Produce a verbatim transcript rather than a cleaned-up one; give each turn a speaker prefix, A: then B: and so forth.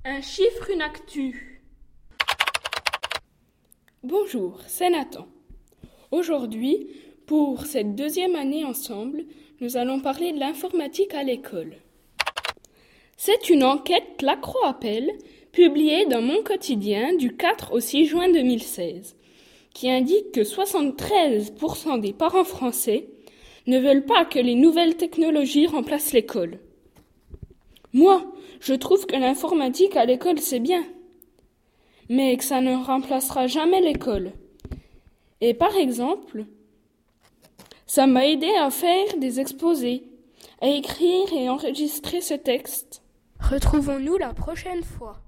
A: Un chiffre, une actu. Bonjour, c'est Nathan. Aujourd'hui, pour cette deuxième année ensemble, nous allons parler de l'informatique à l'école. C'est une enquête Lacroix-Appel, publiée dans Mon Quotidien du quatre au six juin deux mille seize, qui indique que soixante-treize pour cent des parents français ne veulent pas que les nouvelles technologies remplacent l'école. Moi, je trouve que l'informatique à l'école, c'est bien, mais que ça ne remplacera jamais l'école. Et par exemple, ça m'a aidé à faire des exposés, à écrire et enregistrer ce texte. Retrouvons-nous la prochaine fois.